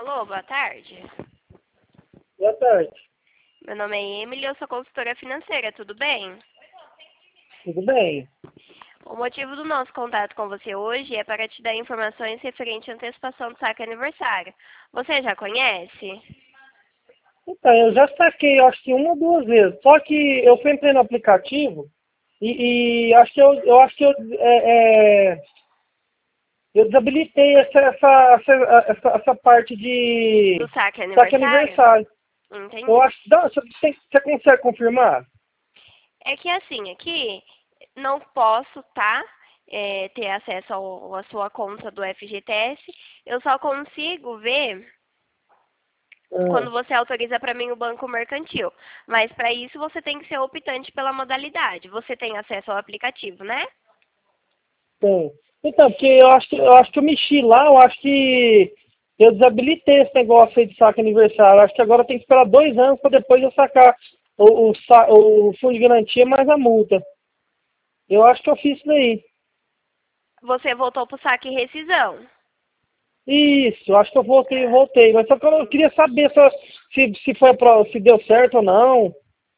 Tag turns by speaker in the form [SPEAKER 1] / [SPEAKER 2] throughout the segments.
[SPEAKER 1] Alô, boa tarde.
[SPEAKER 2] Boa tarde.
[SPEAKER 1] Meu nome é Emily, eu sou consultora financeira, tudo bem?
[SPEAKER 2] Tudo bem?
[SPEAKER 1] O motivo do nosso contato com você hoje é para te dar informações referente à antecipação do saque aniversário. Você já conhece?
[SPEAKER 2] Então, eu já saquei, eu acho que uma ou duas vezes. Só que eu fui entrei no aplicativo e acho que eu desabilitei essa parte de
[SPEAKER 1] Do saque
[SPEAKER 2] saque
[SPEAKER 1] aniversário?
[SPEAKER 2] aniversário.
[SPEAKER 1] Entendi.
[SPEAKER 2] Eu acho que você consegue confirmar?
[SPEAKER 1] É que assim, aqui não posso, tá? Ter acesso à sua conta do FGTS. Eu só consigo ver
[SPEAKER 2] Ah,
[SPEAKER 1] quando você autoriza para mim o banco mercantil. Mas para isso você tem que ser optante pela modalidade. Você tem acesso ao aplicativo, né?
[SPEAKER 2] tem. Então, porque eu acho que eu mexi lá, eu acho que eu desabilitei esse negócio aí de saque aniversário. Eu acho que agora tem que esperar 2 anos para depois eu sacar o fundo de garantia mais a multa. Eu acho que eu fiz isso daí.
[SPEAKER 1] Você voltou para o saque e rescisão.
[SPEAKER 2] Isso, eu acho que eu voltei. Mas só que eu queria saber se deu certo ou não.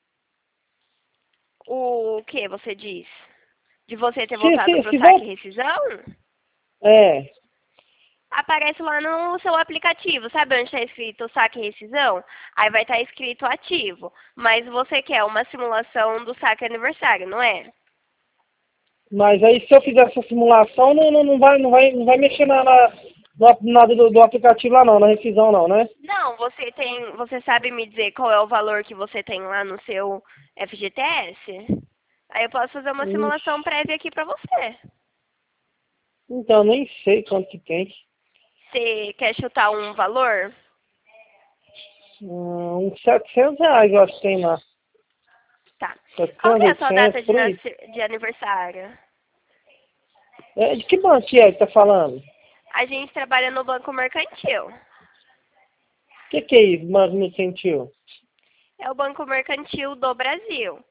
[SPEAKER 1] O que você diz? De você ter
[SPEAKER 2] Se,
[SPEAKER 1] voltado
[SPEAKER 2] se,
[SPEAKER 1] para o
[SPEAKER 2] se
[SPEAKER 1] saque
[SPEAKER 2] volt...
[SPEAKER 1] e rescisão?
[SPEAKER 2] É,
[SPEAKER 1] Aparece lá no seu aplicativo, sabe onde está escrito saque e rescisão? Aí vai estar escrito ativo. Mas você quer uma simulação do saque aniversário, não é?
[SPEAKER 2] mas aí se eu fizer essa simulação, não vai mexer nada do aplicativo lá não, na rescisão não, né?
[SPEAKER 1] Não, você sabe me dizer qual é o valor que você tem lá no seu FGTS? Aí eu posso fazer uma simulação
[SPEAKER 2] Ixi,
[SPEAKER 1] prévia aqui pra você.
[SPEAKER 2] então, nem sei quanto que tem.
[SPEAKER 1] Você quer chutar um valor?
[SPEAKER 2] Uns R$ 700 eu acho que tem lá.
[SPEAKER 1] Tá. Qual que
[SPEAKER 2] 700,
[SPEAKER 1] é a sua data
[SPEAKER 2] 800, por aí.
[SPEAKER 1] de aniversário?
[SPEAKER 2] De que banco que é que tá falando?
[SPEAKER 1] A gente trabalha no Banco Mercantil.
[SPEAKER 2] Que é isso, mas me sentiu?
[SPEAKER 1] É o Banco Mercantil do Brasil.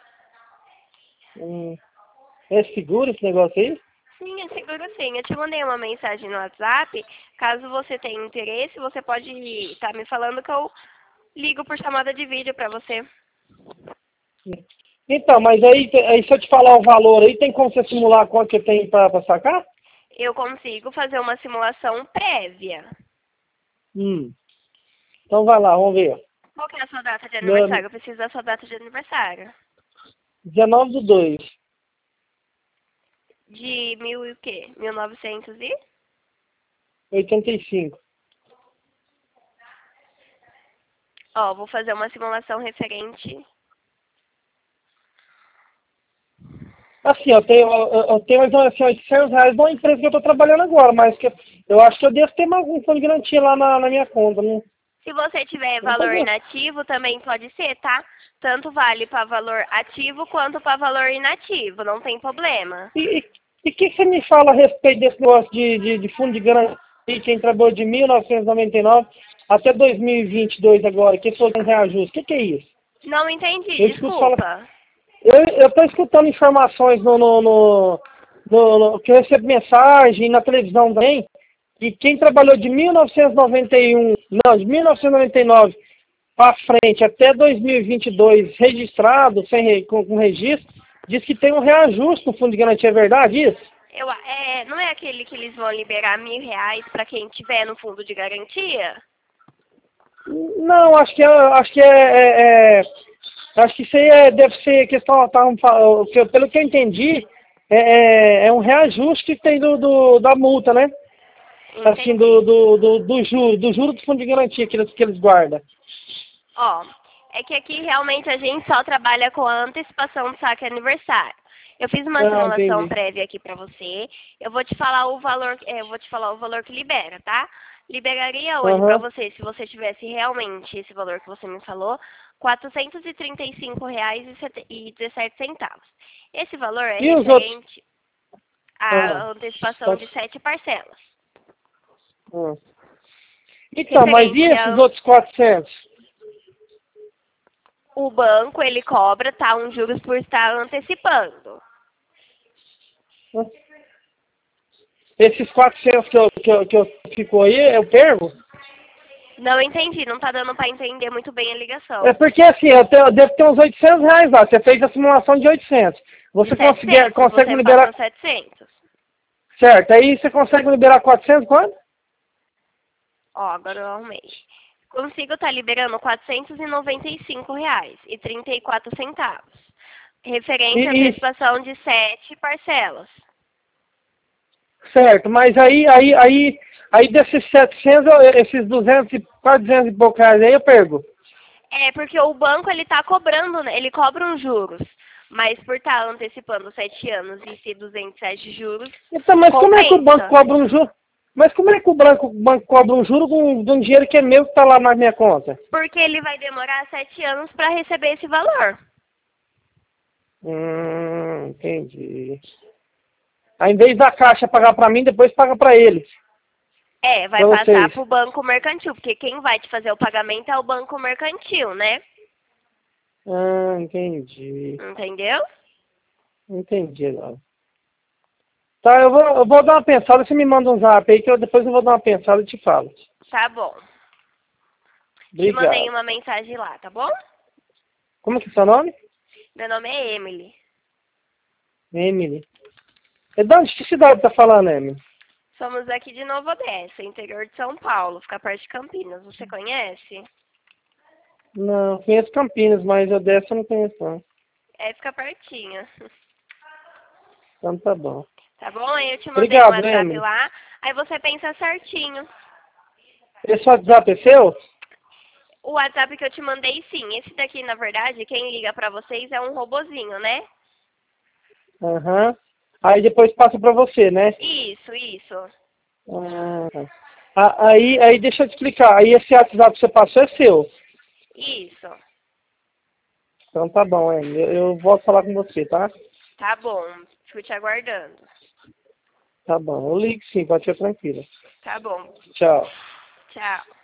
[SPEAKER 2] Hum, é seguro esse negócio aí?
[SPEAKER 1] Sim, é seguro sim. Eu te mandei uma mensagem no WhatsApp. Caso você tenha interesse, você pode estar me falando que eu ligo por chamada de vídeo pra você.
[SPEAKER 2] Então, mas aí se eu te falar o valor aí, tem como você simular quanto que tem pra sacar?
[SPEAKER 1] Eu consigo fazer uma simulação prévia.
[SPEAKER 2] Hum. Então vai lá, vamos ver.
[SPEAKER 1] Qual que é a sua data de
[SPEAKER 2] No,
[SPEAKER 1] aniversário? Eu preciso da sua data de aniversário.
[SPEAKER 2] 19/2,
[SPEAKER 1] De mil e o quê? 1900 e?
[SPEAKER 2] 85.
[SPEAKER 1] Ó, vou fazer uma simulação referente.
[SPEAKER 2] Assim, eu tenho mais ou menos assim, R$ 800 de uma empresa que eu tô trabalhando agora, mas que eu acho que eu devo ter mais algum fundo de garantia lá na minha conta. Não,
[SPEAKER 1] Se você tiver
[SPEAKER 2] não tô
[SPEAKER 1] valor
[SPEAKER 2] vendo.
[SPEAKER 1] inativo, também pode ser, tá? Tanto vale para valor ativo quanto para valor inativo, não tem problema.
[SPEAKER 2] E que você me fala a respeito desse negócio de fundo de garantia, quem trabalhou de 1999 até 2022 agora, que foi um reajuste? O que é isso?
[SPEAKER 1] Não entendi,
[SPEAKER 2] Eu escuto falar.
[SPEAKER 1] desculpa.
[SPEAKER 2] Eu estou escutando informações que eu recebo mensagem na televisão também, que quem trabalhou de 1991, não, de 1999 para frente até 2022 registrado, com registro, diz que tem um reajuste no fundo de garantia, é verdade isso?
[SPEAKER 1] Não é aquele que eles vão liberar R$ 1.000 para quem tiver no fundo de garantia?
[SPEAKER 2] Não, acho que isso aí deve ser questão, pelo que eu entendi, é um reajuste que tem da multa, né? Assim,
[SPEAKER 1] Entendi.
[SPEAKER 2] do juro do fundo de garantia que eles guardam.
[SPEAKER 1] Ó, é que aqui realmente a gente só trabalha com a antecipação do saque aniversário. Eu fiz uma
[SPEAKER 2] Ah,
[SPEAKER 1] simulação
[SPEAKER 2] entendi.
[SPEAKER 1] prévia aqui pra você. Eu vou te falar o valor, eu vou te falar o valor que libera, tá? Liberaria hoje pra
[SPEAKER 2] Aham.
[SPEAKER 1] você, se você tivesse realmente esse valor que você me falou, R$ 435,17. Esse valor é
[SPEAKER 2] E os outros?
[SPEAKER 1] referente
[SPEAKER 2] Ah,
[SPEAKER 1] à antecipação
[SPEAKER 2] só-
[SPEAKER 1] de 7 parcelas.
[SPEAKER 2] ah. Então, mas e
[SPEAKER 1] Referente
[SPEAKER 2] esses
[SPEAKER 1] a
[SPEAKER 2] outros 400?
[SPEAKER 1] o banco, ele cobra, tá, um juros por estar antecipando.
[SPEAKER 2] Esses 400 que eu fico aí, eu perco?
[SPEAKER 1] Não entendi, não tá dando pra entender muito bem a ligação.
[SPEAKER 2] É porque assim, eu devo ter uns R$ 800 lá. Você fez a simulação de 800. Você
[SPEAKER 1] De 700,
[SPEAKER 2] consegue
[SPEAKER 1] você
[SPEAKER 2] me liberar...
[SPEAKER 1] passou 700.
[SPEAKER 2] Certo, aí você consegue me liberar 400 quando?
[SPEAKER 1] Ó, agora eu arrumei. Consigo estar liberando R$ 495,34. Referente à antecipação de 7 parcelas.
[SPEAKER 2] Certo, mas aí desses 700, esses 200 quase 200 e poucos reais aí eu perco.
[SPEAKER 1] É, porque o banco ele tá cobrando, né? Ele cobra uns juros. Mas por estar antecipando 7 anos e ser 207 de juros,
[SPEAKER 2] Então, mas como é que o
[SPEAKER 1] compensa.
[SPEAKER 2] banco cobra um juro? Mas como é que o banco cobra um juro de um dinheiro que é meu que está lá na minha conta?
[SPEAKER 1] Porque ele vai demorar 7 anos para receber esse valor.
[SPEAKER 2] Entendi. Aí, em vez da Caixa pagar para mim, depois paga para eles.
[SPEAKER 1] É, vai
[SPEAKER 2] Pra
[SPEAKER 1] passar
[SPEAKER 2] vocês.
[SPEAKER 1] pro banco mercantil, porque quem vai te fazer o pagamento é o banco mercantil, né?
[SPEAKER 2] Entendi.
[SPEAKER 1] Entendeu?
[SPEAKER 2] Entendi agora. Tá, eu vou dar uma pensada, você me manda um zap aí, que depois eu vou dar uma pensada e te falo.
[SPEAKER 1] Tá bom. Te mandei
[SPEAKER 2] Obrigado.
[SPEAKER 1] uma mensagem lá, tá bom?
[SPEAKER 2] Como que é seu nome?
[SPEAKER 1] Meu nome é Emily.
[SPEAKER 2] Emily. É de onde, que cidade tá falando, Emily?
[SPEAKER 1] Somos aqui de Nova Odessa, interior de São Paulo, fica perto de Campinas. Você conhece?
[SPEAKER 2] Não, conheço Campinas, mas Odessa eu não conheço não.
[SPEAKER 1] É, fica pertinho.
[SPEAKER 2] Então tá bom.
[SPEAKER 1] Tá bom? Aí eu te mandei um
[SPEAKER 2] Obrigado,
[SPEAKER 1] WhatsApp
[SPEAKER 2] Emily.
[SPEAKER 1] lá, aí você pensa certinho.
[SPEAKER 2] Esse WhatsApp é seu?
[SPEAKER 1] O WhatsApp que eu te mandei, sim. Esse daqui, na verdade, quem liga pra vocês é um robozinho, né?
[SPEAKER 2] Aham. Aí depois passa pra você, né?
[SPEAKER 1] Isso.
[SPEAKER 2] Aí deixa eu te explicar. Aí esse WhatsApp que você passou é seu.
[SPEAKER 1] Isso.
[SPEAKER 2] Então tá bom, Emily. Eu volto falar com você, tá?
[SPEAKER 1] Tá bom. Fico te aguardando.
[SPEAKER 2] Tá bom. Eu ligo sim, pode ser tranquila.
[SPEAKER 1] Tá bom.
[SPEAKER 2] Tchau.
[SPEAKER 1] Tchau.